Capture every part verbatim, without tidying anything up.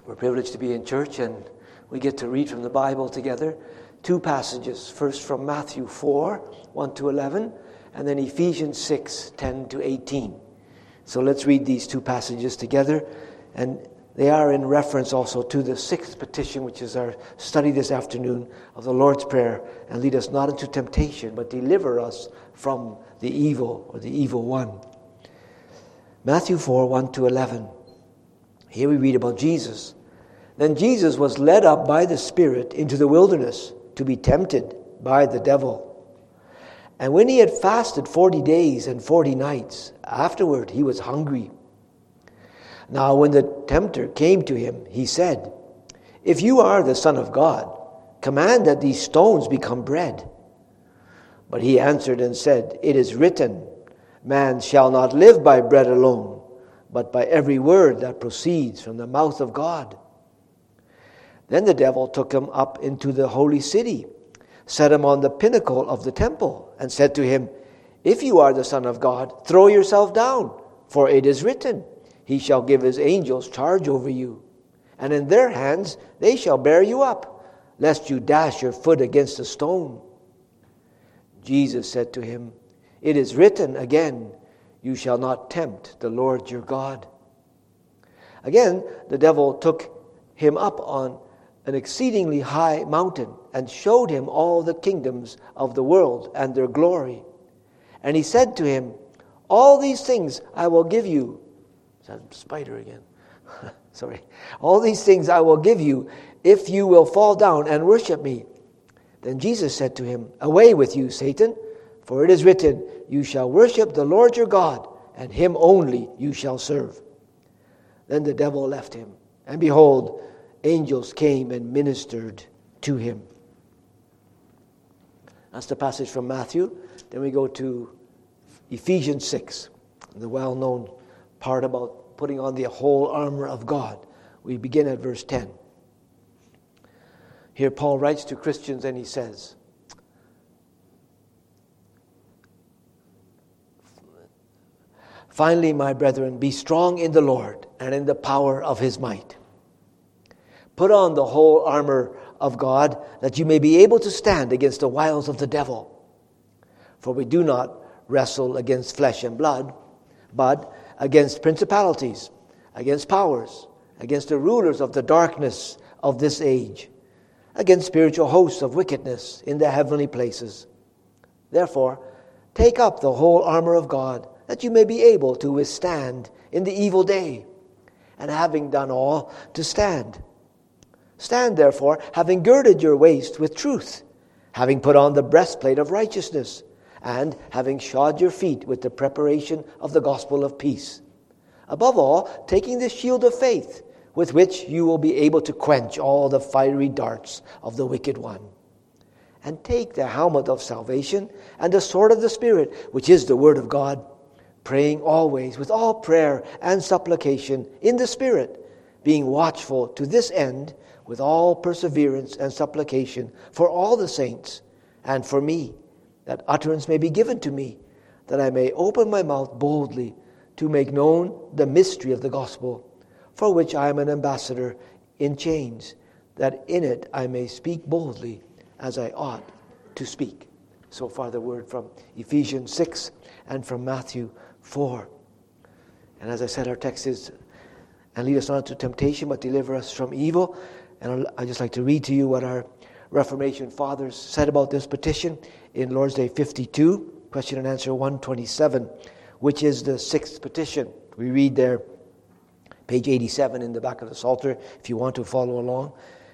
We're privileged to be in church and we get to read from the Bible together. Two passages, first from Matthew four, one to eleven, and then Ephesians six, ten to eighteen. So let's read these two passages together, and they are in reference also to the sixth petition, which is our study this afternoon of the Lord's Prayer, and lead us not into temptation, but deliver us from the evil or the evil one. Matthew four, one to eleven. Here we read about Jesus. Then Jesus was led up by the Spirit into the wilderness to be tempted by the devil. And when he had fasted forty days and forty nights, afterward he was hungry. Now when the tempter came to him, he said, "If you are the Son of God, command that these stones become bread." But he answered and said, "It is written, man shall not live by bread alone, but by every word that proceeds from the mouth of God." Then the devil took him up into the holy city, set him on the pinnacle of the temple, and said to him, "If you are the Son of God, throw yourself down, for it is written, He shall give His angels charge over you, and in their hands they shall bear you up, lest you dash your foot against a stone." Jesus said to him, "It is written again, you shall not tempt the Lord your God." Again, the devil took him up on an exceedingly high mountain and showed him all the kingdoms of the world and their glory. And he said to him, "All these things I will give you." Is that spider again? Sorry. "All these things I will give you if you will fall down and worship me." Then Jesus said to him, "Away with you, Satan, for it is written, you shall worship the Lord your God, and Him only you shall serve." Then the devil left him, and behold, angels came and ministered to him. That's the passage from Matthew. Then we go to Ephesians six, the well-known part about putting on the whole armor of God. We begin at verse ten. Here Paul writes to Christians and he says, "Finally, my brethren, be strong in the Lord and in the power of His might. Put on the whole armor of God, that you may be able to stand against the wiles of the devil. For we do not wrestle against flesh and blood, but against principalities, against powers, against the rulers of the darkness of this age, against spiritual hosts of wickedness in the heavenly places. Therefore, take up the whole armor of God, that you may be able to withstand in the evil day, and having done all, to stand. Stand therefore, having girded your waist with truth, having put on the breastplate of righteousness, and having shod your feet with the preparation of the gospel of peace. Above all, taking the shield of faith, with which you will be able to quench all the fiery darts of the wicked one. And take the helmet of salvation and the sword of the Spirit, which is the word of God, praying always with all prayer and supplication in the Spirit, being watchful to this end with all perseverance and supplication for all the saints and for me, that utterance may be given to me, that I may open my mouth boldly to make known the mystery of the gospel, for which I am an ambassador in chains, that in it I may speak boldly as I ought to speak." So far the word from Ephesians six and from Matthew four. And as I said, our text is, "And lead us not into temptation, but deliver us from evil." And I'd just like to read to you what our Reformation fathers said about this petition in Lord's Day fifty-two, question and answer one twenty-seven, which is the sixth petition. We read there, page eighty-seven in the back of the Psalter, if you want to follow along.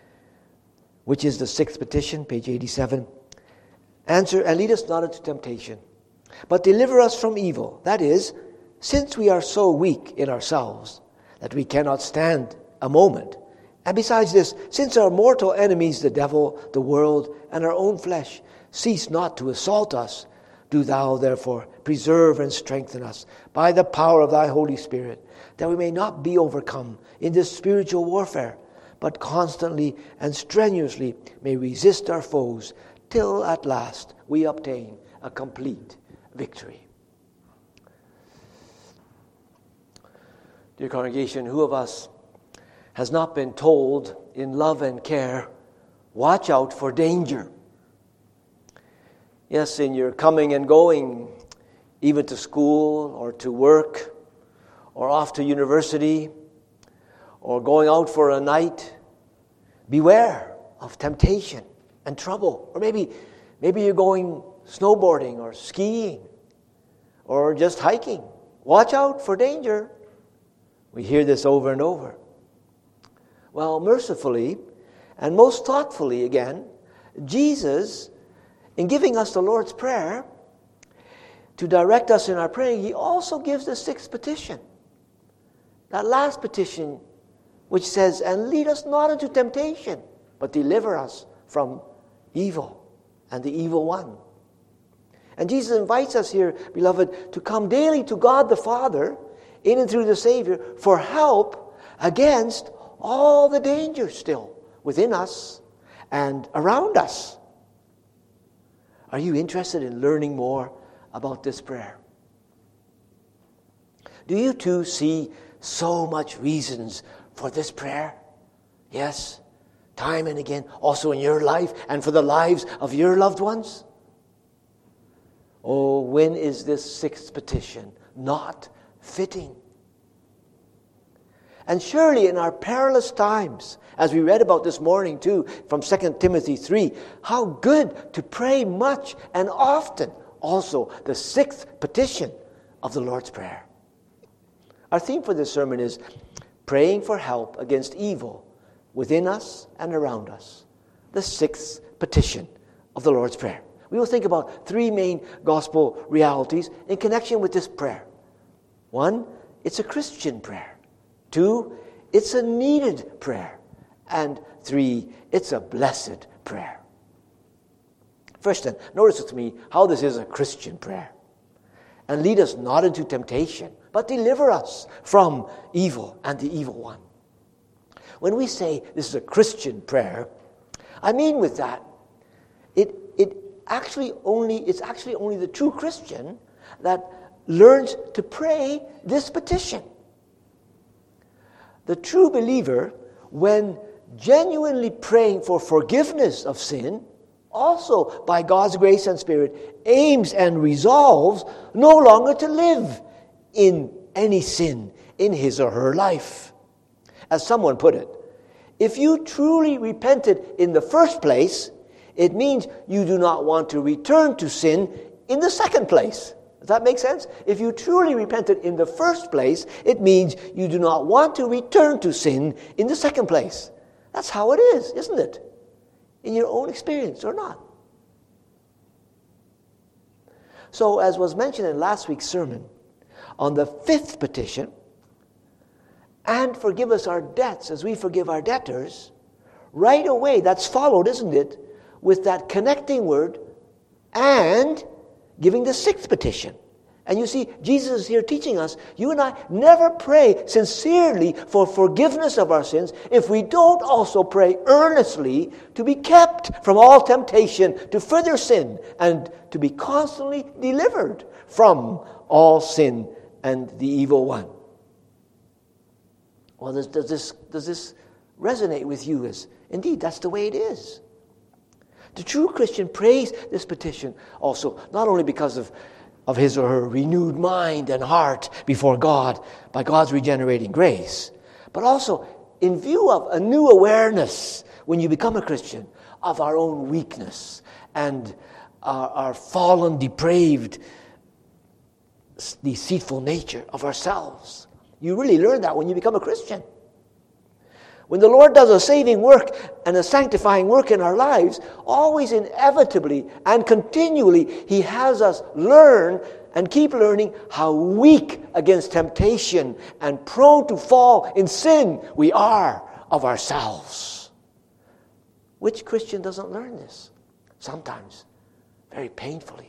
Which is the sixth petition, page eighty-seven. "Answer, and lead us not into temptation, but deliver us from evil. That is, since we are so weak in ourselves that we cannot stand a moment. And besides this, since our mortal enemies, the devil, the world, and our own flesh, cease not to assault us, do thou therefore preserve and strengthen us by the power of thy Holy Spirit, that we may not be overcome in this spiritual warfare, but constantly and strenuously may resist our foes, till at last we obtain a complete victory." Dear congregation, who of us has not been told in love and care, watch out for danger. Yes, in your coming and going, even to school or to work or off to university or going out for a night, beware of temptation and trouble. Or maybe, maybe you're going snowboarding or skiing or just hiking. Watch out for danger. We hear this over and over. Well, mercifully and most thoughtfully again, Jesus, in giving us the Lord's Prayer, to direct us in our praying, he also gives the sixth petition. That last petition, which says, and lead us not into temptation, but deliver us from evil and the evil one. And Jesus invites us here, beloved, to come daily to God the Father, in and through the Savior, for help against all the dangers still within us and around us. Are you interested in learning more about this prayer? Do you too see so much reasons for this prayer? Yes, time and again, also in your life and for the lives of your loved ones? Oh, when is this sixth petition not fitting? And surely in our perilous times, as we read about this morning too, from Second Timothy three, how good to pray much and often. Also, the sixth petition of the Lord's Prayer. Our theme for this sermon is praying for help against evil within us and around us. The sixth petition of the Lord's Prayer. We will think about three main gospel realities in connection with this prayer. One, it's a Christian prayer. Two, it's a needed prayer. And three, it's a blessed prayer. First then, notice with me how this is a Christian prayer. And lead us not into temptation, but deliver us from evil and the evil one. When we say this is a Christian prayer, I mean with that, it it actually only it's actually only the true Christian that learns to pray this petition. The true believer, when genuinely praying for forgiveness of sin, also by God's grace and Spirit, aims and resolves no longer to live in any sin in his or her life. As someone put it, if you truly repented in the first place, it means you do not want to return to sin in the second place. Does that make sense? If you truly repented in the first place, it means you do not want to return to sin in the second place. That's how it is, isn't it? In your own experience or not. So, as was mentioned in last week's sermon, on the fifth petition, and forgive us our debts as we forgive our debtors, right away that's followed, isn't it, with that connecting word, and giving the sixth petition. And you see, Jesus is here teaching us, you and I never pray sincerely for forgiveness of our sins if we don't also pray earnestly to be kept from all temptation to further sin and to be constantly delivered from all sin and the evil one. Well, does, does this, does this resonate with you? As indeed, that's the way it is. The true Christian prays this petition also, not only because of of his or her renewed mind and heart before God by God's regenerating grace, but also in view of a new awareness when you become a Christian of our own weakness and our, our fallen, depraved, deceitful nature of ourselves. You really learn that when you become a Christian. When the Lord does a saving work and a sanctifying work in our lives, always inevitably and continually, He has us learn and keep learning how weak against temptation and prone to fall in sin we are of ourselves. Which Christian doesn't learn this? Sometimes, very painfully.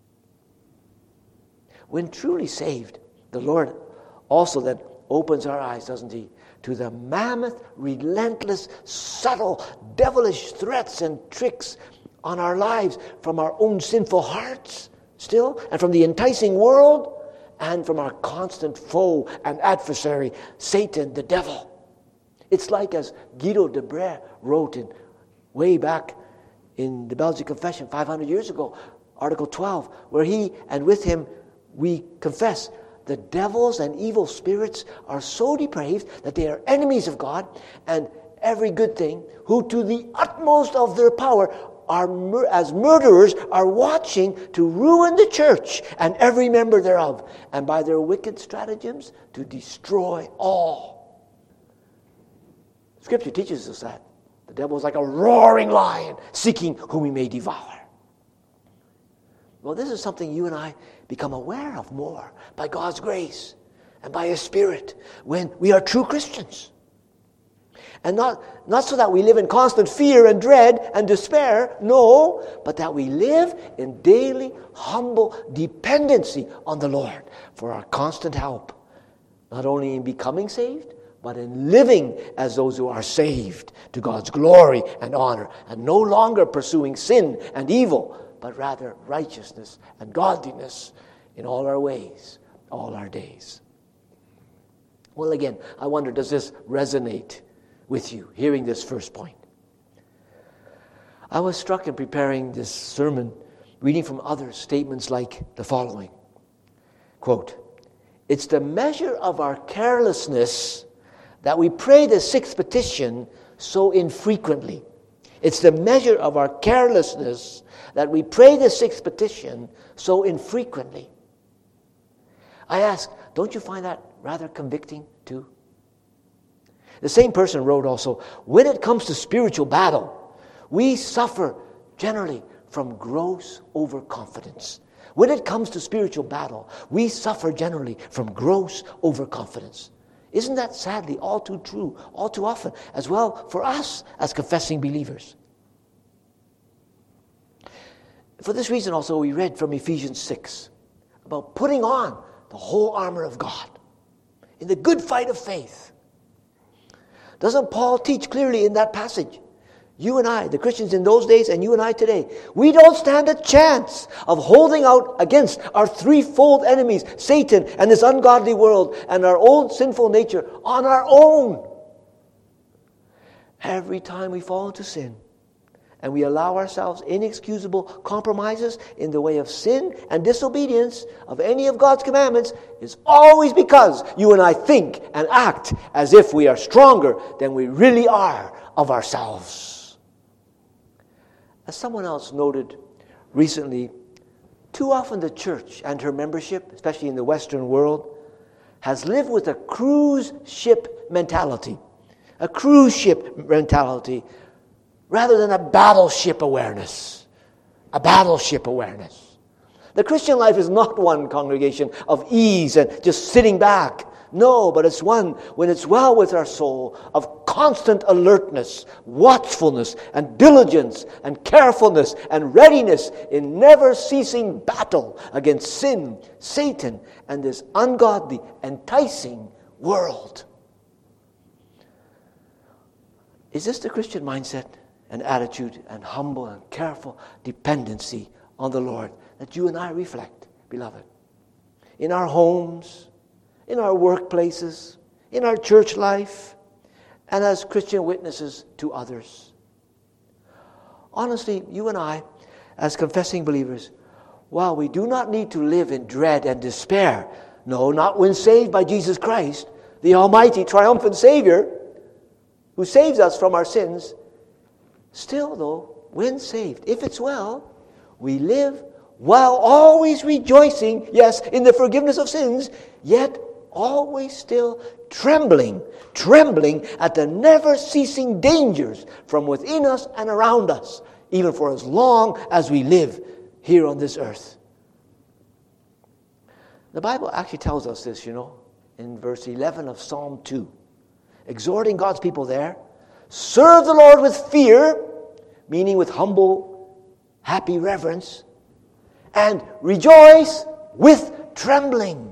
When truly saved, the Lord also then opens our eyes, doesn't He, to the mammoth, relentless, subtle, devilish threats and tricks on our lives from our own sinful hearts still, and from the enticing world, and from our constant foe and adversary, Satan, the devil. It's like, as Guido de Brès wrote in way back in the Belgian Confession five hundred years ago, Article twelve, where he and with him we confess the devils and evil spirits are so depraved that they are enemies of God and every good thing, who to the utmost of their power are mur- as murderers are watching to ruin the church and every member thereof, and by their wicked stratagems to destroy all. Scripture teaches us that the devil is like a roaring lion seeking whom he may devour. Well, this is something you and I become aware of more by God's grace and by His Spirit when we are true Christians. And not, not so that we live in constant fear and dread and despair, no, but that we live in daily, humble dependency on the Lord for our constant help, not only in becoming saved, but in living as those who are saved to God's glory and honor, and no longer pursuing sin and evil, but rather righteousness and godliness in all our ways, all our days. Well, again, I wonder, does this resonate with you, hearing this first point? I was struck in preparing this sermon, reading from others, statements like the following. Quote, "It's the measure of our carelessness that we pray the sixth petition so infrequently. It's the measure of our carelessness that we pray the sixth petition so infrequently." I ask, don't you find that rather convicting too? The same person wrote also, "When it comes to spiritual battle, we suffer generally from gross overconfidence." When it comes to spiritual battle, we suffer generally from gross overconfidence. Isn't that sadly all too true, all too often, as well for us as confessing believers? For this reason also we read from Ephesians six about putting on the whole armor of God in the good fight of faith. Doesn't Paul teach clearly in that passage? You and I, the Christians in those days and you and I today, we don't stand a chance of holding out against our threefold enemies, Satan and this ungodly world and our own sinful nature on our own. Every time we fall into sin and we allow ourselves inexcusable compromises in the way of sin and disobedience of any of God's commandments, is always because you and I think and act as if we are stronger than we really are of ourselves. As someone else noted recently, too often the church and her membership, especially in the Western world, has lived with a cruise ship mentality. A cruise ship mentality rather than a battleship awareness. A battleship awareness. The Christian life is not one, congregation, of ease and just sitting back. No, but it's one, when it's well with our soul, of constant alertness, watchfulness, and diligence, and carefulness, and readiness in never-ceasing battle against sin, Satan, and this ungodly, enticing world. Is this the Christian mindset and attitude and humble and careful dependency on the Lord that you and I reflect, beloved? In our homes, in our workplaces, in our church life, and as Christian witnesses to others. Honestly, you and I, as confessing believers, while we do not need to live in dread and despair, no, not when saved by Jesus Christ, the almighty, triumphant Savior, who saves us from our sins, still, though, when saved, if it's well, we live while always rejoicing, yes, in the forgiveness of sins, yet always still trembling, trembling at the never-ceasing dangers from within us and around us, even for as long as we live here on this earth. The Bible actually tells us this, you know, in verse eleven of Psalm two, exhorting God's people there, serve the Lord with fear, meaning with humble, happy reverence, and rejoice with trembling.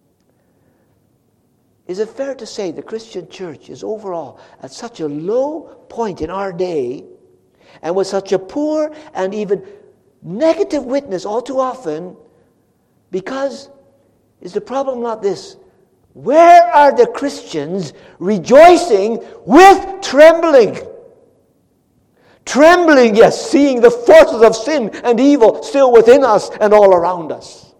Is it fair to say the Christian church is overall at such a low point in our day, and with such a poor and even negative witness all too often, because is the problem not this? Where are the Christians rejoicing with trembling? Trembling, yes, seeing the forces of sin and evil still within us and all around us.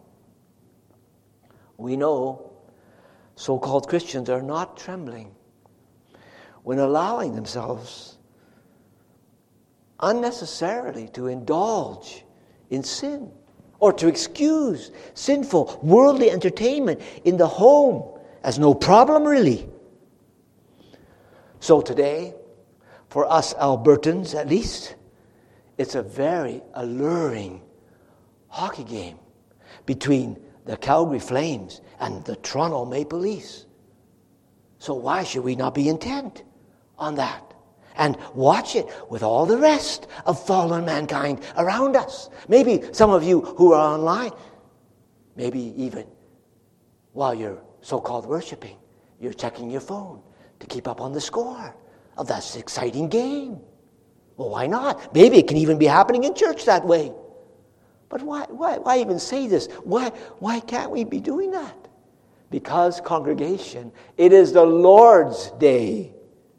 We know so-called Christians are not trembling when allowing themselves unnecessarily to indulge in sin or to excuse sinful worldly entertainment in the home as no problem really. So today, for us Albertans at least, it's a very alluring hockey game between the Calgary Flames and the Toronto Maple Leafs. So why should we not be intent on that and watch it with all the rest of fallen mankind around us? Maybe some of you who are online, maybe even while you're so-called worshiping, you're checking your phone to keep up on the score of that exciting game. Well, why not? Maybe it can even be happening in church that way. But why, why, why even say this? Why, why can't we be doing that? Because, congregation, it is the Lord's day.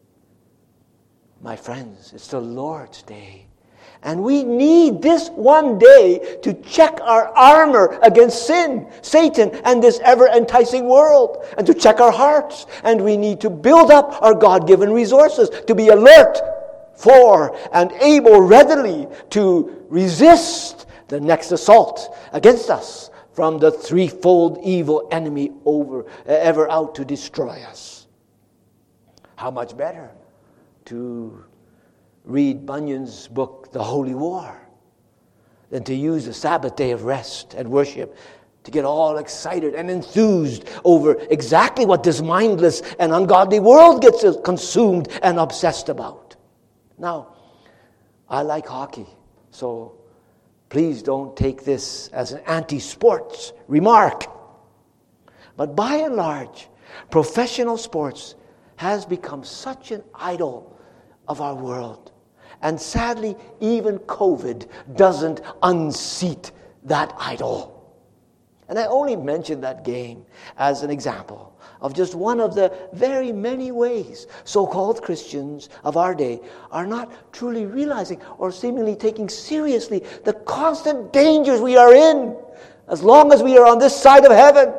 My friends, it's the Lord's day. And we need this one day to check our armor against sin, Satan, and this ever-enticing world, and to check our hearts. And we need to build up our God-given resources to be alert for and able readily to resist the next assault against us from the threefold evil enemy over ever out to destroy us. How much better to read Bunyan's book, The Holy War, than to use the Sabbath day of rest and worship to get all excited and enthused over exactly what this mindless and ungodly world gets consumed and obsessed about. Now, I like hockey, so please don't take this as an anti-sports remark. But by and large, professional sports has become such an idol of our world. And sadly, even COVID doesn't unseat that idol. And I only mention that game as an example of just one of the very many ways so-called Christians of our day are not truly realizing or seemingly taking seriously the constant dangers we are in as long as we are on this side of heaven.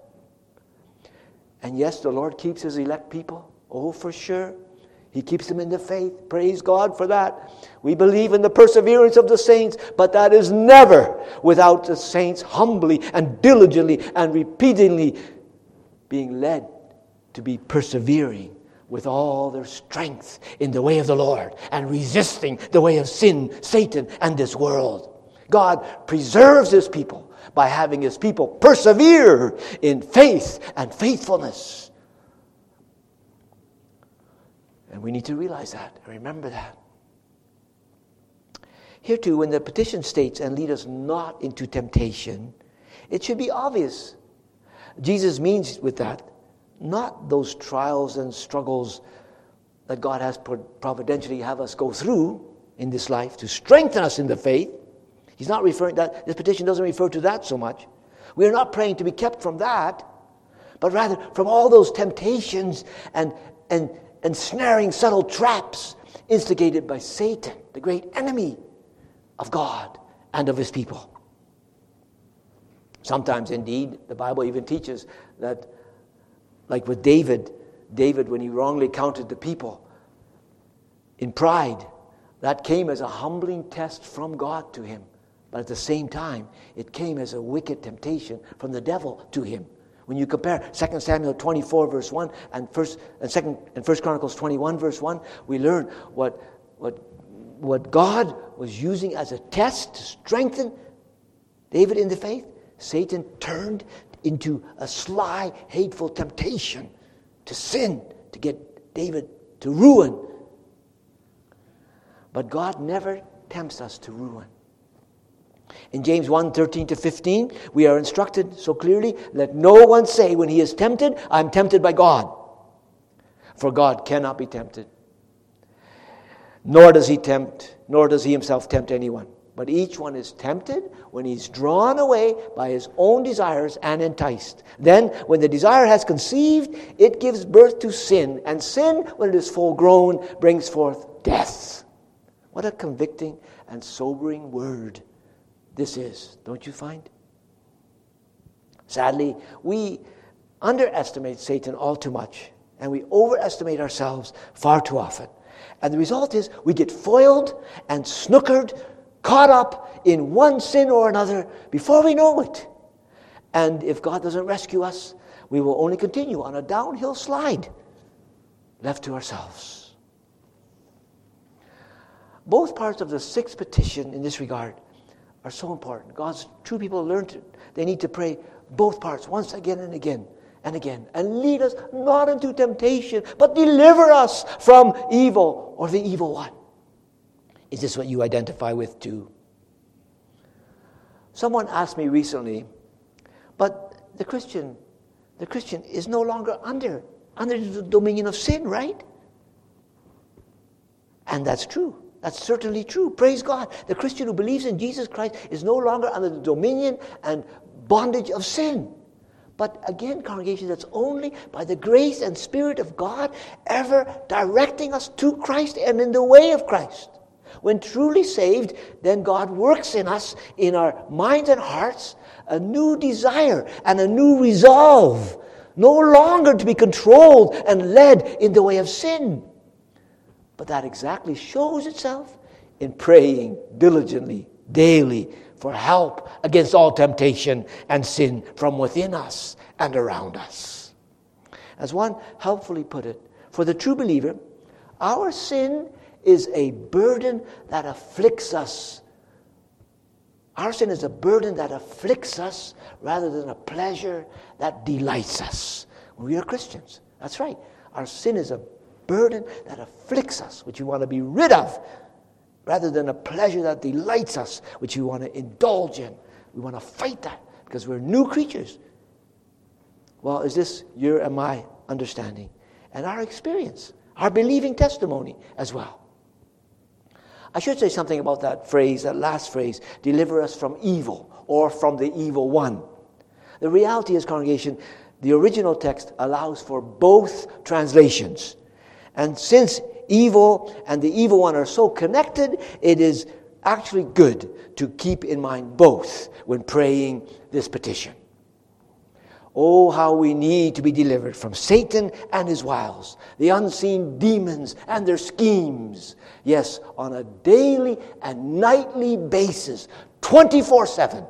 And yes, the Lord keeps His elect people. Oh, for sure. He keeps them in the faith. Praise God for that. We believe in the perseverance of the saints, but that is never without the saints humbly and diligently and repeatedly being led to be persevering with all their strength in the way of the Lord and resisting the way of sin, Satan, and this world. God preserves His people by having His people persevere in faith and faithfulness. And we need to realize that and remember that. Here too, when the petition states, and lead us not into temptation, it should be obvious. Jesus means with that, not those trials and struggles that God has providentially have us go through in this life to strengthen us in the faith. He's not referring that, this petition doesn't refer to that so much. We are not praying to be kept from that, but rather from all those temptations and and ensnaring subtle traps instigated by Satan, the great enemy of God and of His people. Sometimes, indeed, the Bible even teaches that, like with David, David, when he wrongly counted the people in pride, that came as a humbling test from God to him. But at the same time, it came as a wicked temptation from the devil to him. When you compare Second Samuel twenty-four, verse one, and First and Second and First Chronicles twenty-one, verse one, we learn what what what God was using as a test to strengthen David in the faith. Satan turned into a sly, hateful temptation to sin, to get David to ruin. But God never tempts us to ruin. In James one, thirteen to fifteen, we are instructed so clearly, let no one say when he is tempted, I'm tempted by God. For God cannot be tempted. Nor does he tempt, nor does he himself tempt anyone. but each one is tempted when he's drawn away by his own desires and enticed. Then, when the desire has conceived, it gives birth to sin. And sin, when it is full grown, brings forth death. What a convicting and sobering word this is, don't you find? Sadly, we underestimate Satan all too much, and we overestimate ourselves far too often. And the result is we get foiled and snookered, caught up in one sin or another before we know it. And if God doesn't rescue us, we will only continue on a downhill slide, left to ourselves. Both parts of the sixth petition in this regard are so important. God's true people learn to, they need to pray both parts once again and again and again. And lead us not into temptation, but deliver us from evil or the evil one. Is this what you identify with too? Someone asked me recently, but the Christian, the Christian is no longer under, under the dominion of sin, right? And that's true. That's certainly true. Praise God. The Christian who believes in Jesus Christ is no longer under the dominion and bondage of sin. But again, congregation, that's only by the grace and Spirit of God ever directing us to Christ and in the way of Christ. When truly saved, then God works in us, in our minds and hearts, a new desire and a new resolve, no longer to be controlled and led in the way of sin. But that exactly shows itself in praying diligently, daily, for help against all temptation and sin from within us and around us. As one helpfully put it, for the true believer, our sin is a burden that afflicts us. Our sin is a burden that afflicts us rather than a pleasure that delights us. When we are Christians, that's right. Our sin is a burden that afflicts us, which we want to be rid of, rather than a pleasure that delights us, which we want to indulge in. We want to fight that because we're new creatures. Well, is this your and my understanding and our experience, our believing testimony as well? I should say something about that phrase, that last phrase, deliver us from evil or from the evil one. The reality is, congregation, the original text allows for both translations. And since evil and the evil one are so connected, it is actually good to keep in mind both when praying this petition. Oh, how we need to be delivered from Satan and his wiles, the unseen demons and their schemes. Yes, on a daily and nightly basis, twenty-four seven.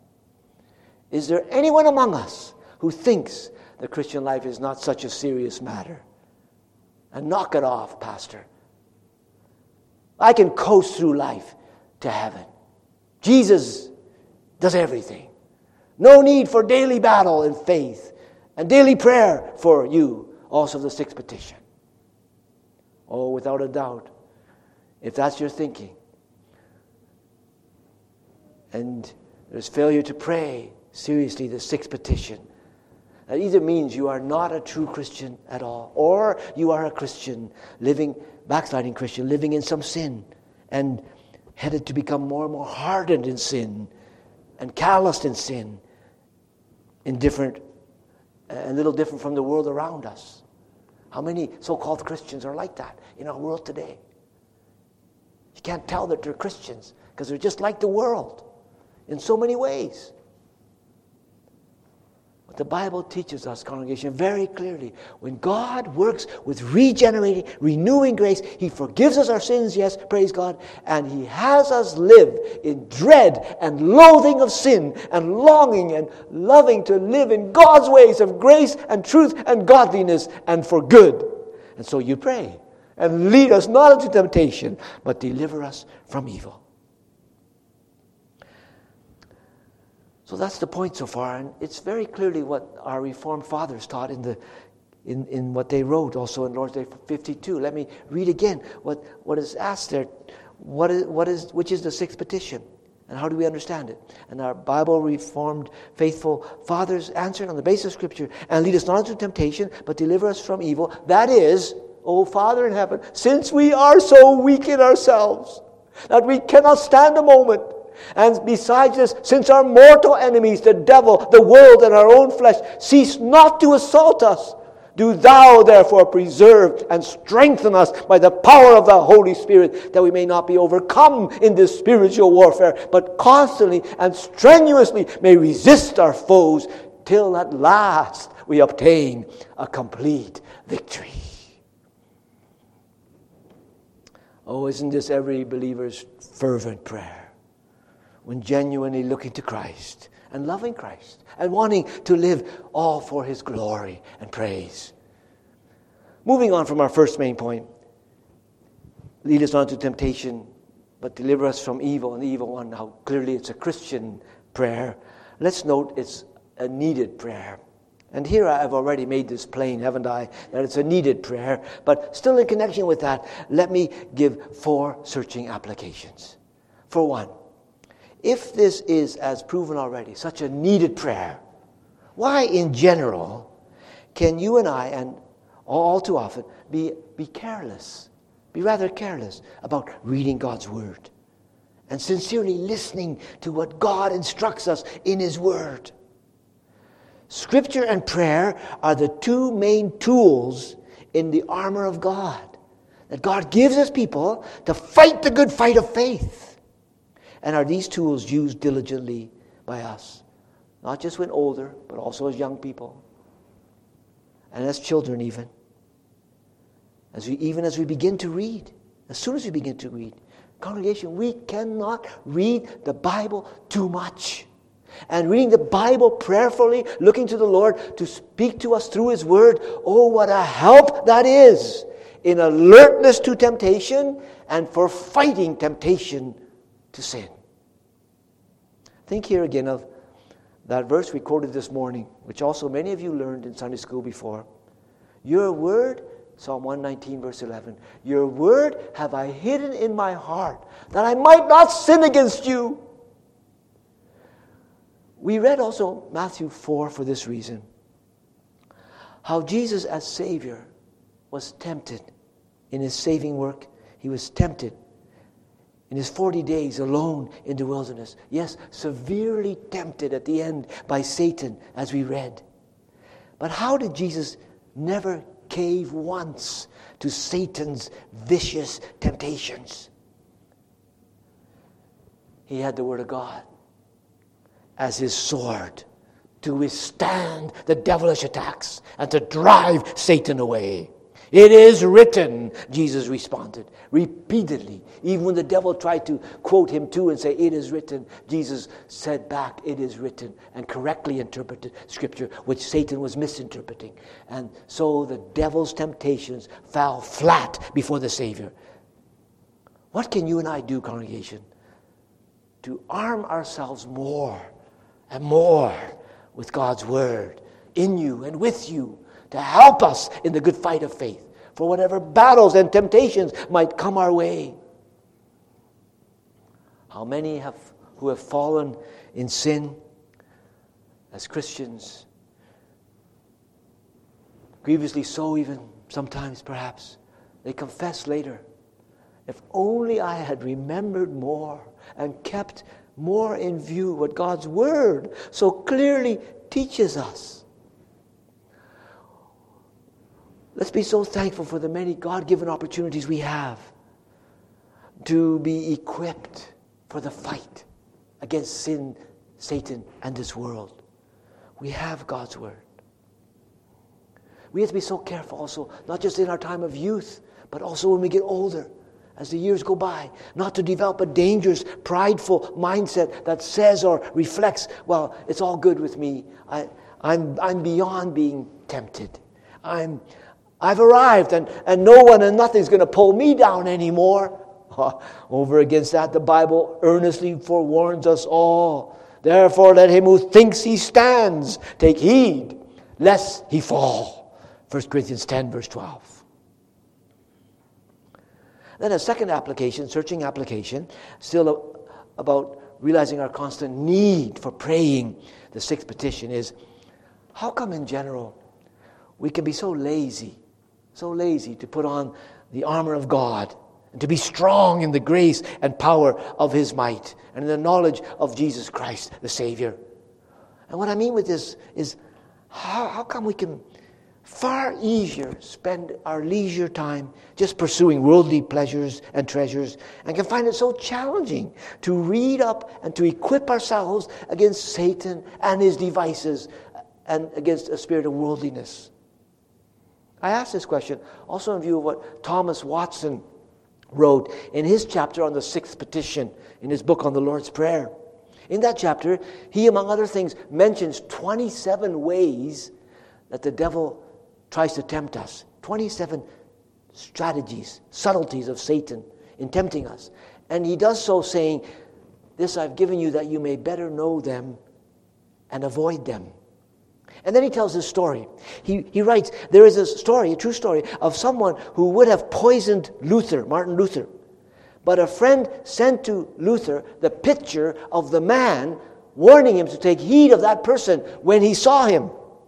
Is there anyone among us who thinks the Christian life is not such a serious matter? And knock it off, Pastor. I can coast through life to heaven. Jesus does everything. No need for daily battle in faith and daily prayer for you. Also the sixth petition. Oh, without a doubt, if that's your thinking, and there's failure to pray seriously the sixth petition, that either means you are not a true Christian at all, or you are a Christian living, backsliding Christian, living in some sin and headed to become more and more hardened in sin and calloused in sin, indifferent, a little different from the world around us. How many so-called Christians are like that in our world today? You can't tell that they're Christians because they're just like the world in so many ways. But the Bible teaches us, congregation, very clearly, when God works with regenerating, renewing grace, He forgives us our sins, yes, praise God, and He has us live in dread and loathing of sin and longing and loving to live in God's ways of grace and truth and godliness and for good. And so you pray, and lead us not into temptation, but deliver us from evil. So that's the point so far, and it's very clearly what our Reformed fathers taught in the in, in what they wrote also in Lord's Day fifty-two. Let me read again what, what is asked there. What is what is which is the sixth petition, and how do we understand it? And our Bible Reformed faithful fathers answered on the basis of Scripture, and lead us not into temptation, but deliver us from evil. That is, O Father in heaven, since we are so weak in ourselves that we cannot stand a moment And besides this, since our mortal enemies, the devil, the world, and our own flesh, cease not to assault us, do thou therefore preserve and strengthen us by the power of the Holy Spirit, that we may not be overcome in this spiritual warfare, but constantly and strenuously may resist our foes, till at last we obtain a complete victory. Oh, isn't this every believer's fervent prayer? When genuinely looking to Christ and loving Christ and wanting to live all for His glory and praise. Moving on from our first main point, lead us on to temptation, but deliver us from evil and the evil one. Now, clearly it's a Christian prayer. Let's note it's a needed prayer. And here I've already made this plain, haven't I? That it's a needed prayer. But still in connection with that, let me give four searching applications. For one, if this is, as proven already, such a needed prayer, why in general can you and I, and all too often, be, be careless, be rather careless about reading God's Word and sincerely listening to what God instructs us in His Word? Scripture and prayer are the two main tools in the armor of God that God gives His people to fight the good fight of faith. And are these tools used diligently by us? Not just when older, but also as young people. And as children even. As we, even as we begin to read. As soon as we begin to read. Congregation, we cannot read the Bible too much. And reading the Bible prayerfully, looking to the Lord to speak to us through His Word, oh, what a help that is in alertness to temptation and for fighting temptation to sin. Think here again of that verse we quoted this morning, which also many of you learned in Sunday school before. Your Word, Psalm one nineteen, verse eleven, your Word have I hidden in my heart, that I might not sin against you. We read also Matthew four for this reason. How Jesus as Savior was tempted in His saving work. He was tempted in His forty days alone in the wilderness. Yes, severely tempted at the end by Satan, as we read. But how did Jesus never cave once to Satan's vicious temptations? He had the Word of God as His sword to withstand the devilish attacks and to drive Satan away. It is written, Jesus responded repeatedly. Even when the devil tried to quote Him too and say, it is written, Jesus said back, it is written, and correctly interpreted Scripture, which Satan was misinterpreting. And so the devil's temptations fell flat before the Savior. What can you and I do, congregation, to arm ourselves more and more with God's Word in you and with you to help us in the good fight of faith for whatever battles and temptations might come our way? How many have who have fallen in sin as Christians, grievously so even sometimes perhaps, they confess later, if only I had remembered more and kept more in view what God's Word so clearly teaches us. Let's be so thankful for the many God-given opportunities we have to be equipped for the fight against sin, Satan, and this world. We have God's Word. We have to be so careful also, not just in our time of youth, but also when we get older, as the years go by, not to develop a dangerous, prideful mindset that says or reflects, well, it's all good with me. I, I'm, I'm beyond being tempted. I'm, I've arrived and, and no one and nothing's going to pull me down anymore. Over against that, the Bible earnestly forewarns us all. Therefore, let him who thinks he stands take heed, lest he fall. First Corinthians ten, verse twelve. Then a second application, searching application, still about realizing our constant need for praying. The sixth petition is, how come in general we can be so lazy, so lazy to put on the armor of God and to be strong in the grace and power of His might and in the knowledge of Jesus Christ, the Savior. And what I mean with this is, how, how come we can far easier spend our leisure time just pursuing worldly pleasures and treasures, and can find it so challenging to read up and to equip ourselves against Satan and his devices and against a spirit of worldliness? I ask this question also in view of what Thomas Watson wrote in his chapter on the sixth petition in his book on the Lord's Prayer. In that chapter, he, among other things, mentions twenty-seven ways that the devil tries to tempt us. twenty-seven strategies, subtleties of Satan in tempting us. And he does so saying, "This I've given you that you may better know them and avoid them." And then he tells this story. He, he writes, there is a story, a true story, of someone who would have poisoned Luther, Martin Luther. But a friend sent to Luther the picture of the man, warning him to take heed of that person when he saw him.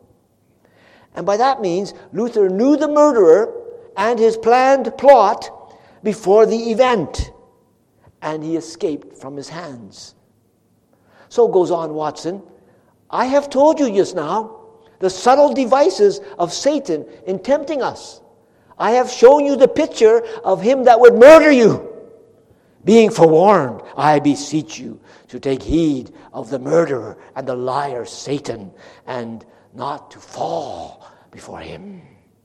And by that means, Luther knew the murderer and his planned plot before the event, and he escaped from his hands. So goes on Watson, "I have told you just now the subtle devices of Satan in tempting us. I have shown you the picture of him that would murder you. Being forewarned, I beseech you to take heed of the murderer and the liar Satan, and not to fall before him."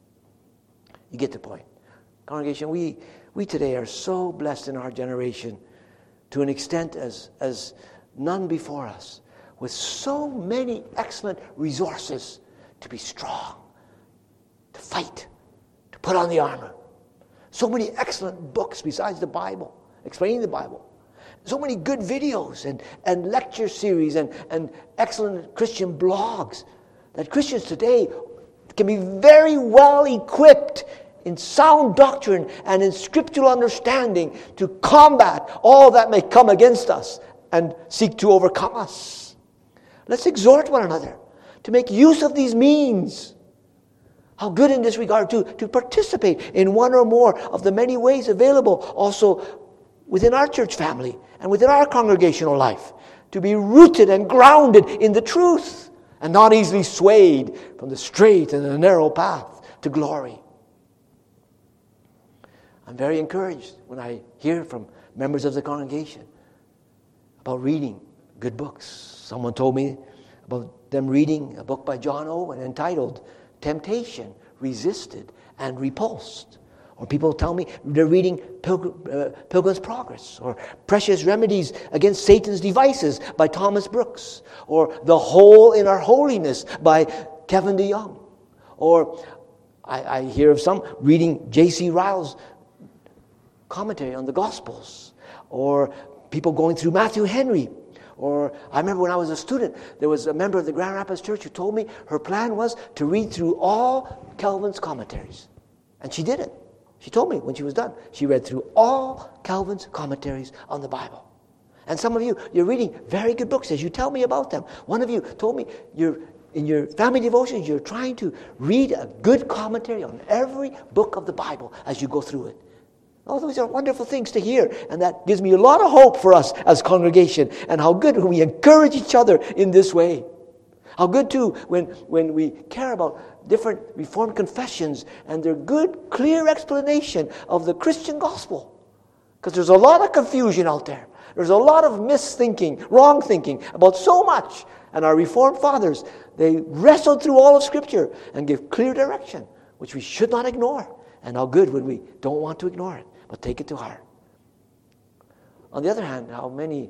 You get the point. Congregation, we, we today are so blessed in our generation to an extent as, as none before us, with so many excellent resources to be strong, to fight, to put on the armor. So many excellent books besides the Bible, explaining the Bible. So many good videos and, and lecture series and, and excellent Christian blogs that Christians today can be very well equipped in sound doctrine and in scriptural understanding to combat all that may come against us and seek to overcome us. Let's exhort one another to make use of these means. How good in this regard to, to participate in one or more of the many ways available also within our church family and within our congregational life, to be rooted and grounded in the truth and not easily swayed from the straight and the narrow path to glory. I'm very encouraged when I hear from members of the congregation about reading good books. Someone told me about them reading a book by John Owen entitled Temptation, Resisted, and Repulsed. Or people tell me they're reading Pilgrim, uh, Pilgrim's Progress, or Precious Remedies Against Satan's Devices by Thomas Brooks, or The Hole in Our Holiness by Kevin DeYoung. Or I, I hear of some reading J C Ryle's commentary on the Gospels, or people going through Matthew Henry. Or I remember when I was a student, there was a member of the Grand Rapids Church who told me her plan was to read through all Calvin's commentaries. And she did it. She told me when she was done, she read through all Calvin's commentaries on the Bible. And some of you, you're reading very good books as you tell me about them. One of you told me you're in your family devotions, you're trying to read a good commentary on every book of the Bible as you go through it. All those are wonderful things to hear, and that gives me a lot of hope for us as congregation, and how good when we encourage each other in this way. How good, too, when, when we care about different Reformed confessions and their good, clear explanation of the Christian gospel. Because there's a lot of confusion out there. There's a lot of misthinking, wrong thinking about so much. And our Reformed fathers, they wrestled through all of Scripture and give clear direction, which we should not ignore. And how good when we don't want to ignore it, but take it to heart. On the other hand, how many,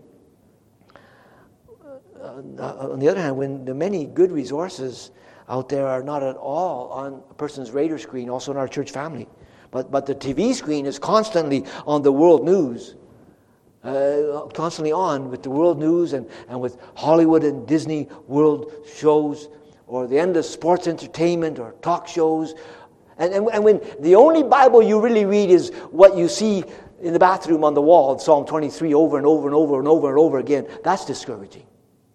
uh, on the other hand, when the many good resources out there are not at all on a person's radar screen, also in our church family, but, but the T V screen is constantly on the world news, uh, constantly on with the world news and, and with Hollywood and Disney World shows, or the end of sports entertainment or talk shows. And, and, and when the only Bible you really read is what you see in the bathroom on the wall, Psalm twenty-three, over and over and over and over and over again, that's discouraging.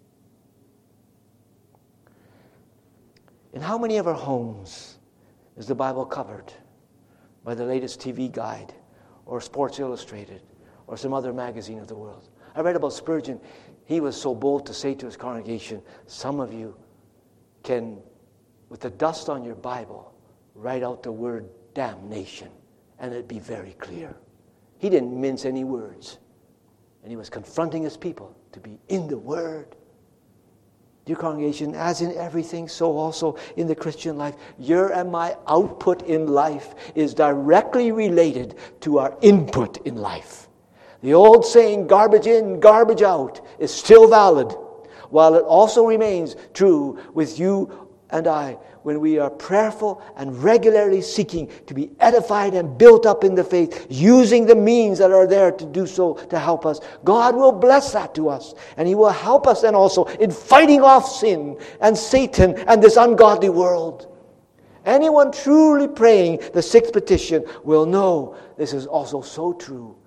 In how many of our homes is the Bible covered by the latest T V guide or Sports Illustrated or some other magazine of the world. I read about Spurgeon. He was so bold to say to his congregation, some of you can, with the dust on your Bible, write out the word damnation, and it'd be very clear. He didn't mince any words. And he was confronting his people to be in the Word. Dear congregation, as in everything, so also in the Christian life, your and my output in life is directly related to our input in life. The old saying, garbage in, garbage out, is still valid, while it also remains true with you and I when we are prayerful and regularly seeking to be edified and built up in the faith, using the means that are there to do so to help us. God will bless that to us, and He will help us then also in fighting off sin and Satan and this ungodly world. Anyone truly praying the sixth petition will know this is also so true.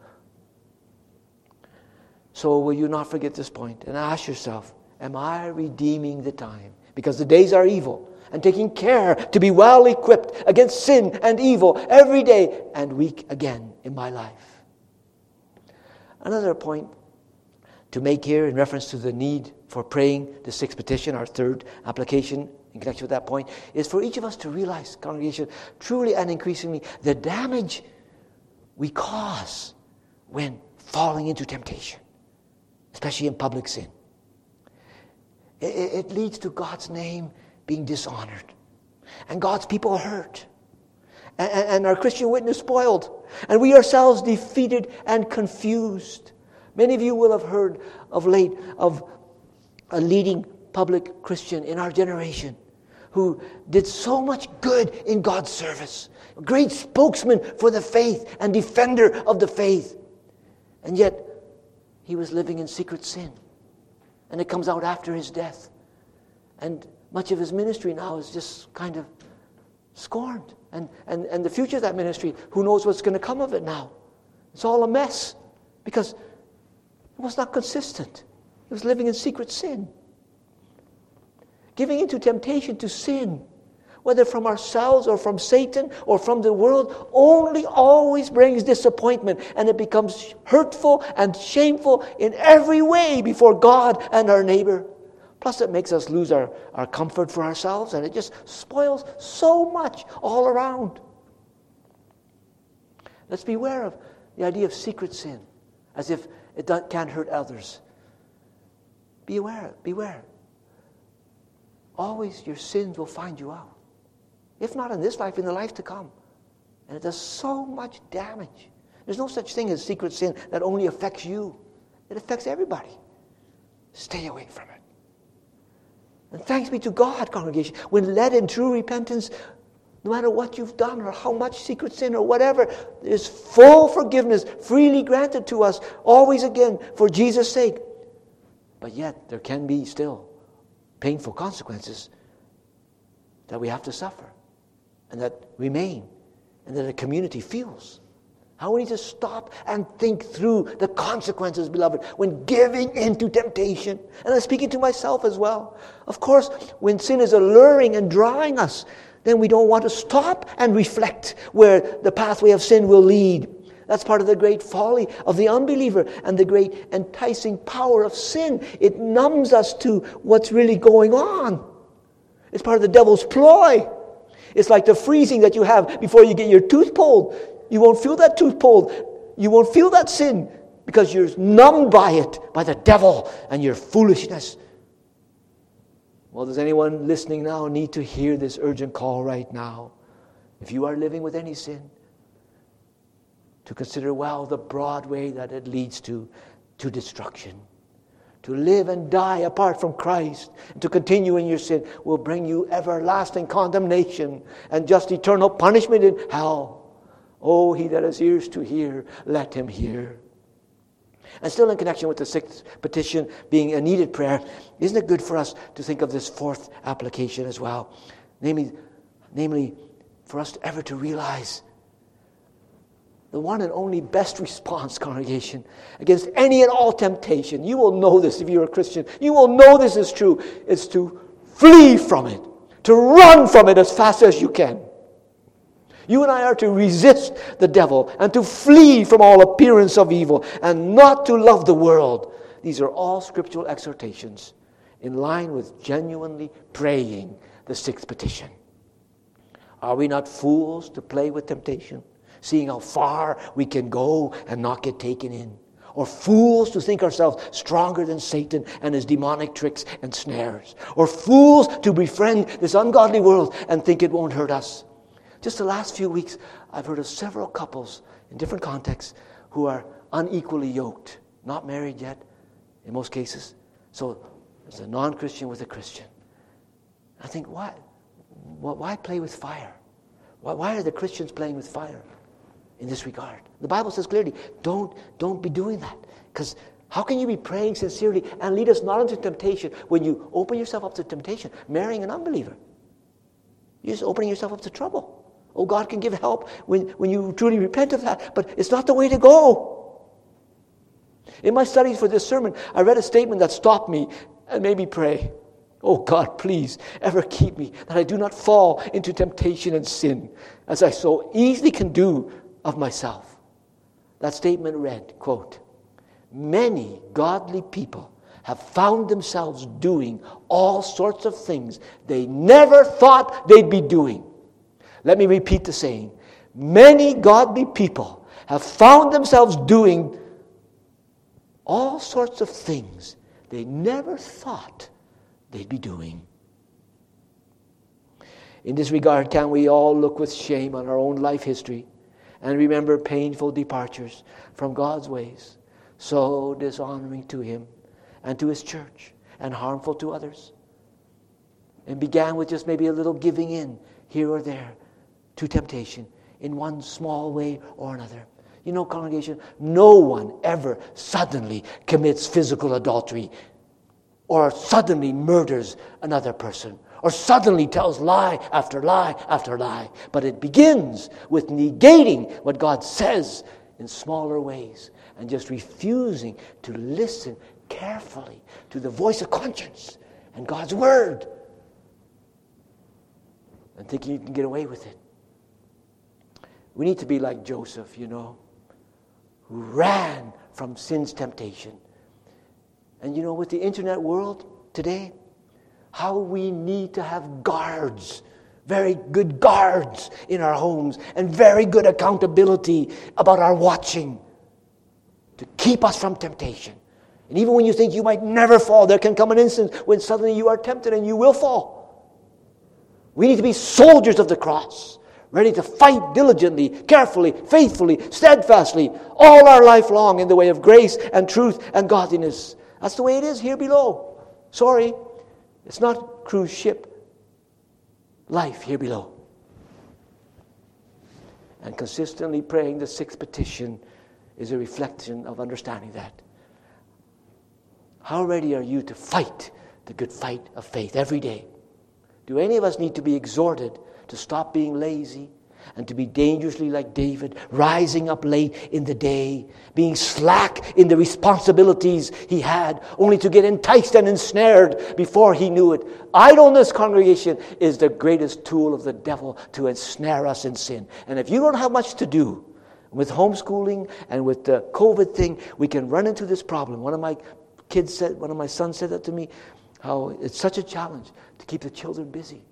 So will you not forget this point and ask yourself, am I redeeming the time? Because the days are evil, and taking care to be well equipped against sin and evil every day and week again in my life. Another point to make here in reference to the need for praying the sixth petition, our third application in connection with that point, is for each of us to realize, congregation, truly and increasingly, the damage we cause when falling into temptation, especially in public sin. It, it leads to God's name being dishonored, and God's people hurt, and, and our Christian witness spoiled, and we ourselves defeated and confused. Many of you will have heard of late of a leading public Christian in our generation who did so much good in God's service, a great spokesman for the faith and defender of the faith, and yet he was living in secret sin, and it comes out after his death, and much of his ministry now is just kind of scorned. And, and, and the future of that ministry, who knows what's going to come of it now? It's all a mess because it was not consistent. He was living in secret sin. Giving into temptation to sin, whether from ourselves or from Satan or from the world, only always brings disappointment, and it becomes hurtful and shameful in every way before God and our neighbor. Plus, it makes us lose our, our comfort for ourselves, and it just spoils so much all around. Let's beware of the idea of secret sin, as if it can't hurt others. Beware, beware. Always your sins will find you out. If not in this life, in the life to come. And it does so much damage. There's no such thing as secret sin that only affects you. It affects everybody. Stay away from it. And thanks be to God, congregation, when led in true repentance, no matter what you've done or how much secret sin or whatever, there's full forgiveness freely granted to us, always again, for Jesus' sake. But yet, there can be still painful consequences that we have to suffer and that remain and that a community feels. How we need to stop and think through the consequences, beloved, when giving into temptation. And I'm speaking to myself as well. Of course, when sin is alluring and drawing us, then we don't want to stop and reflect where the pathway of sin will lead. That's part of the great folly of the unbeliever and the great enticing power of sin. It numbs us to what's really going on. It's part of the devil's ploy. It's like the freezing that you have before you get your tooth pulled. You won't feel that tooth pulled. You won't feel that sin because you're numbed by it, by the devil and your foolishness. Well, does anyone listening now need to hear this urgent call right now? If you are living with any sin, to consider well the broad way that it leads to, to destruction. To live and die apart from Christ and to continue in your sin will bring you everlasting condemnation and just eternal punishment in hell. Oh, he that has ears to hear, let him hear. And still in connection with the sixth petition being a needed prayer, isn't it good for us to think of this fourth application as well? Namely, namely for us ever to realize the one and only best response, congregation, against any and all temptation. You will know this if you're a Christian. You will know this is true. It's to flee from it, to run from it as fast as you can. You and I are to resist the devil and to flee from all appearance of evil and not to love the world. These are all scriptural exhortations in line with genuinely praying the sixth petition. Are we not fools to play with temptation, seeing how far we can go and not get taken in? Or fools to think ourselves stronger than Satan and his demonic tricks and snares? Or fools to befriend this ungodly world and think it won't hurt us? Just the last few weeks, I've heard of several couples in different contexts who are unequally yoked, not married yet in most cases. So there's a non-Christian with a Christian. I think, why, why play with fire? Why, why are the Christians playing with fire in this regard? The Bible says clearly, don't, don't be doing that. Because how can you be praying sincerely and lead us not into temptation when you open yourself up to temptation, marrying an unbeliever? You're just opening yourself up to trouble. Oh, God can give help when, when you truly repent of that, but it's not the way to go. In my studies for this sermon, I read a statement that stopped me and made me pray. Oh, God, please, ever keep me that I do not fall into temptation and sin, as I so easily can do of myself. That statement read, quote, many godly people have found themselves doing all sorts of things they never thought they'd be doing. Let me repeat the saying. Many godly people have found themselves doing all sorts of things they never thought they'd be doing. In this regard, can we all look with shame on our own life history and remember painful departures from God's ways, so dishonoring to Him and to His church and harmful to others? And began with just maybe a little giving in here or there to temptation in one small way or another. You know, congregation, no one ever suddenly commits physical adultery or suddenly murders another person or suddenly tells lie after lie after lie. But it begins with negating what God says in smaller ways and just refusing to listen carefully to the voice of conscience and God's word and thinking you can get away with it. We need to be like Joseph, you know, who ran from sin's temptation. And you know, with the internet world today, how we need to have guards, very good guards in our homes, and very good accountability about our watching to keep us from temptation. And even when you think you might never fall, there can come an instant when suddenly you are tempted and you will fall. We need to be soldiers of the cross, ready to fight diligently, carefully, faithfully, steadfastly, all our life long in the way of grace and truth and godliness. That's the way it is here below. Sorry, it's not cruise ship life here below. And consistently praying the sixth petition is a reflection of understanding that. How ready are you to fight the good fight of faith every day? Do any of us need to be exhorted to stop being lazy and to be dangerously like David, rising up late in the day, being slack in the responsibilities he had, only to get enticed and ensnared before he knew it? Idleness, congregation, is the greatest tool of the devil to ensnare us in sin. And if you don't have much to do with homeschooling and with the COVID thing, we can run into this problem. One of my kids said, one of my sons said that to me, how it's such a challenge to keep the children busy.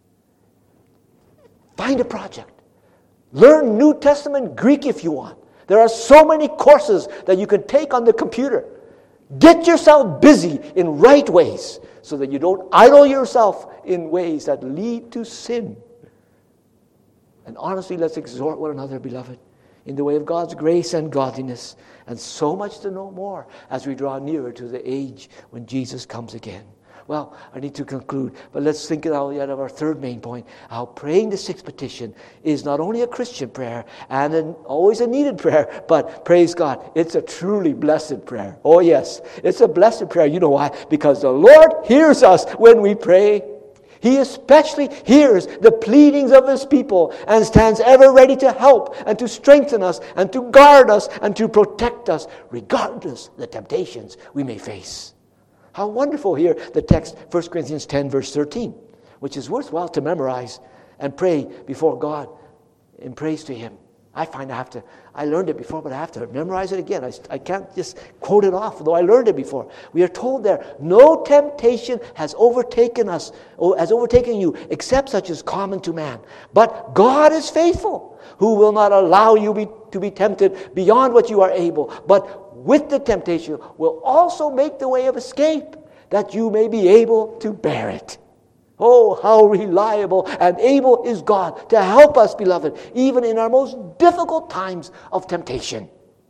Find a project. Learn New Testament Greek if you want. There are so many courses that you can take on the computer. Get yourself busy in right ways so that you don't idle yourself in ways that lead to sin. And honestly, let's exhort one another, beloved, in the way of God's grace and godliness, and so much to know more as we draw nearer to the age when Jesus comes again. Well, I need to conclude, but let's think now yet of our third main point, how praying the sixth petition is not only a Christian prayer and an, always a needed prayer, but praise God, it's a truly blessed prayer. Oh yes, it's a blessed prayer. You know why? Because the Lord hears us when we pray. He especially hears the pleadings of His people and stands ever ready to help and to strengthen us and to guard us and to protect us, regardless of the temptations we may face. How wonderful here, the text, First Corinthians ten, verse thirteen, which is worthwhile to memorize and pray before God in praise to him. I find I have to, I learned it before, but I have to memorize it again. I, I can't just quote it off, though I learned it before. We are told there, no temptation has overtaken us, or has overtaken you, except such as common to man. But God is faithful, who will not allow you be, to be tempted beyond what you are able, but with the temptation will also make the way of escape, that you may be able to bear it. Oh, how reliable and able is God to help us, beloved, even in our most difficult times of temptation.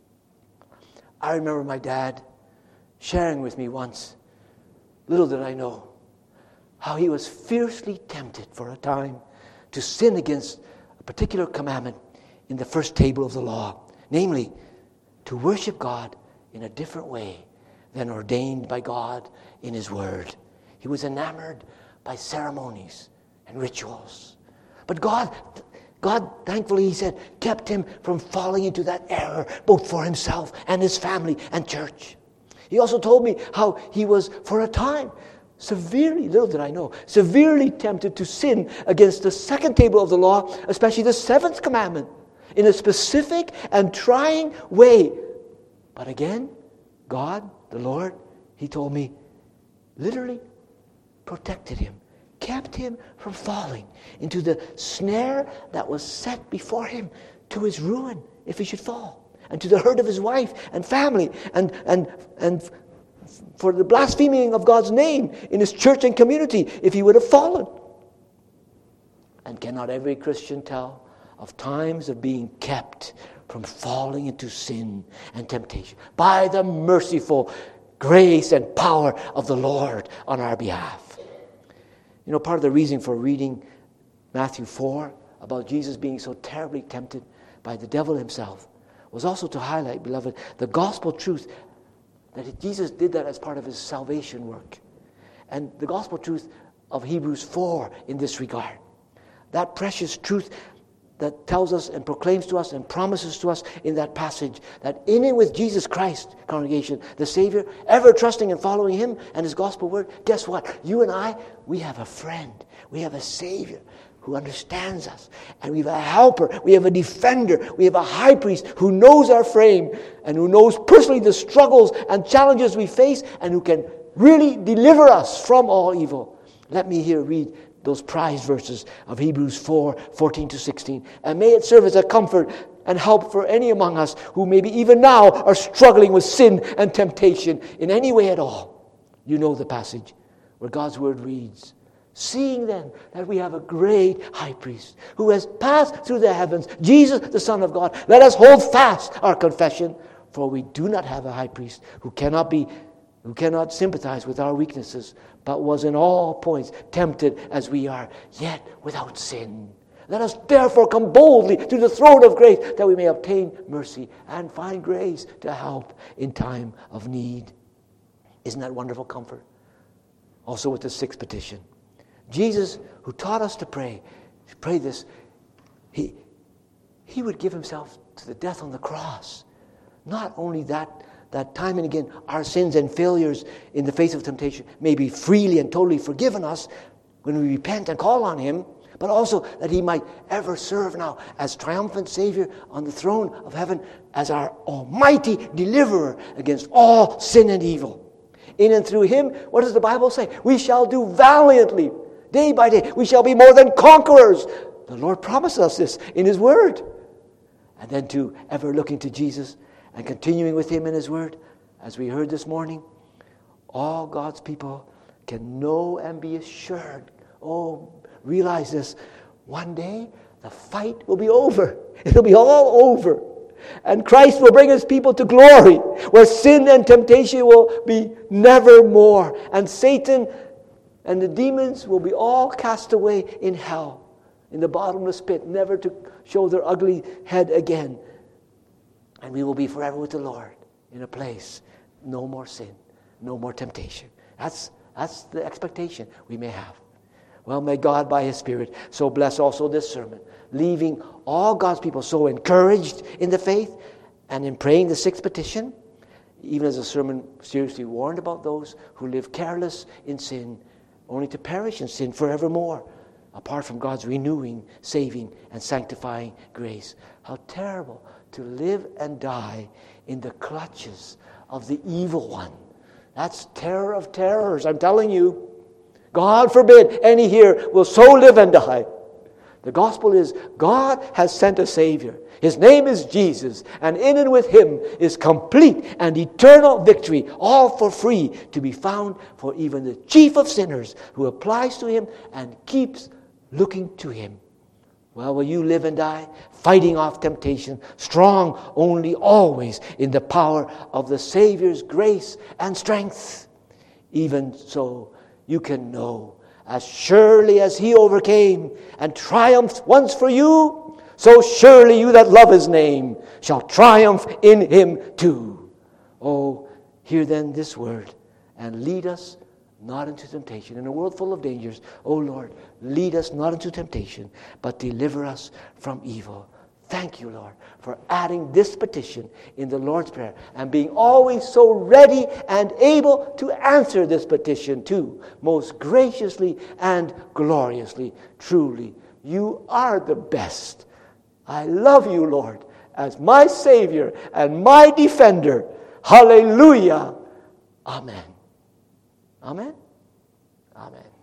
I remember my dad sharing with me once, little did I know, how he was fiercely tempted for a time to sin against a particular commandment in the first table of the law, namely, to worship God in a different way than ordained by God in His Word. He was enamored by ceremonies and rituals. But God, God, thankfully, he said, kept him from falling into that error, both for himself and his family and church. He also told me how he was, for a time, severely, little did I know, severely tempted to sin against the second table of the law, especially the seventh commandment, in a specific and trying way. But again, God, the Lord, he told me, literally protected him, kept him from falling into the snare that was set before him to his ruin if he should fall, and to the hurt of his wife and family, and and and for the blaspheming of God's name in his church and community if he would have fallen. And cannot every Christian tell of times of being kept from falling into sin and temptation by the merciful grace and power of the Lord on our behalf? You know, part of the reason for reading Matthew four about Jesus being so terribly tempted by the devil himself was also to highlight, beloved, the gospel truth that Jesus did that as part of his salvation work. And the gospel truth of Hebrews four in this regard. That precious truth that tells us and proclaims to us and promises to us in that passage that in and with Jesus Christ, congregation, the Savior, ever trusting and following Him and His gospel word, guess what? You and I, we have a friend. We have a Savior who understands us. And we have a helper. We have a defender. We have a high priest who knows our frame and who knows personally the struggles and challenges we face and who can really deliver us from all evil. Let me here read those prized verses of Hebrews four, fourteen to sixteen. And may it serve as a comfort and help for any among us who maybe even now are struggling with sin and temptation in any way at all. You know the passage where God's word reads, "Seeing then that we have a great high priest who has passed through the heavens, Jesus the Son of God, let us hold fast our confession, for we do not have a high priest who cannot be who cannot sympathize with our weaknesses, but was in all points tempted as we are, yet without sin. Let us therefore come boldly to the throne of grace, that we may obtain mercy and find grace to help in time of need." Isn't that wonderful comfort? Also with the sixth petition. Jesus, who taught us to pray, to pray this, he, he would give himself to the death on the cross. Not only that, that time and again our sins and failures in the face of temptation may be freely and totally forgiven us when we repent and call on Him, but also that He might ever serve now as triumphant Savior on the throne of heaven as our almighty deliverer against all sin and evil. In and through Him, what does the Bible say? We shall do valiantly, day by day. We shall be more than conquerors. The Lord promised us this in His Word. And then to ever looking to Jesus and continuing with Him in His Word, as we heard this morning, all God's people can know and be assured, oh, realize this, one day the fight will be over. It'll be all over. And Christ will bring His people to glory, where sin and temptation will be never more. And Satan and the demons will be all cast away in hell, in the bottomless pit, never to show their ugly head again. And we will be forever with the Lord in a place, no more sin, no more temptation. That's, that's the expectation we may have. Well, may God, by His Spirit, so bless also this sermon, leaving all God's people so encouraged in the faith and in praying the sixth petition, even as the sermon seriously warned about those who live careless in sin, only to perish in sin forevermore. apart from God's renewing, saving, and sanctifying grace. How terrible to live and die in the clutches of the evil one. That's terror of terrors, I'm telling you. God forbid any here will so live and die. The gospel is God has sent a Savior. His name is Jesus, and in and with Him is complete and eternal victory, all for free, to be found for even the chief of sinners who applies to Him and keeps looking to Him. Well, will you live and die fighting off temptation, strong only always in the power of the Savior's grace and strength? Even so, you can know, as surely as He overcame and triumphed once for you, so surely you that love His name shall triumph in Him too. Oh, hear then this word, and lead us not into temptation. In a world full of dangers, oh Lord, lead us not into temptation, but deliver us from evil. Thank you, Lord, for adding this petition in the Lord's Prayer and being always so ready and able to answer this petition too, most graciously and gloriously. Truly, you are the best. I love you, Lord, as my Savior and my defender. Hallelujah. Amen. Amen. Amen.